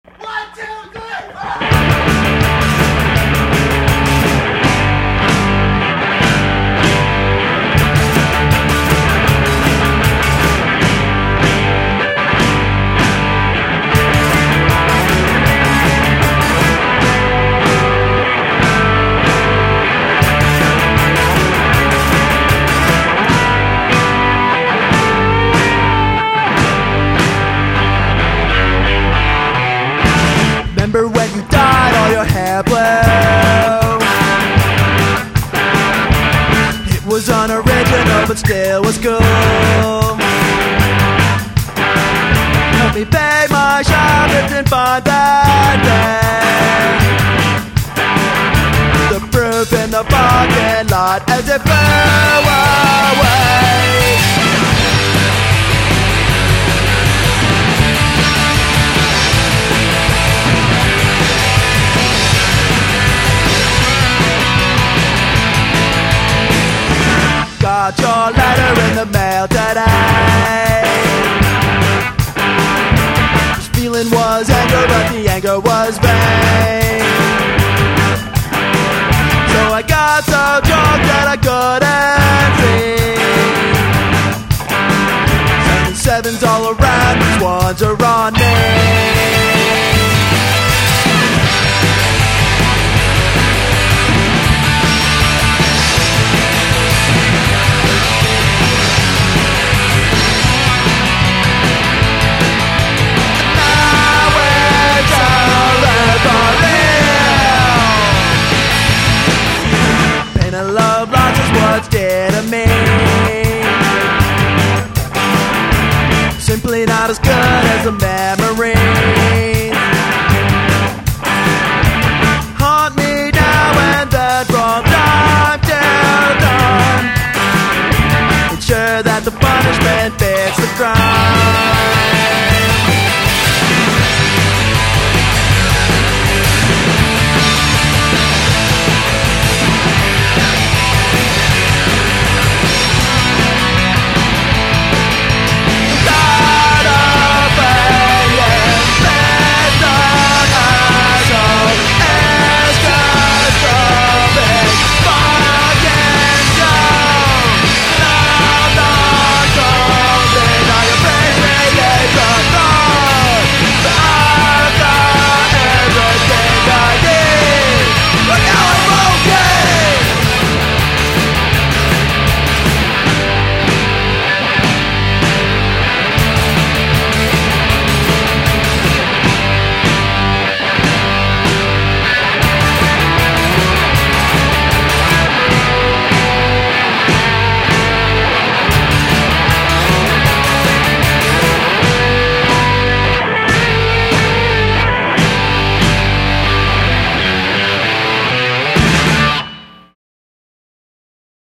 Remember when you died, all your hair blew. It was unoriginal, but still was cool. Help me pay my shoplifting fine that day. The proof in the parking lot as it blew away. Got your letter in the mail today. This feeling was anger, but the anger was vain. So I got so drunk that I couldn't see. 7 sevens all around, these ones are on me.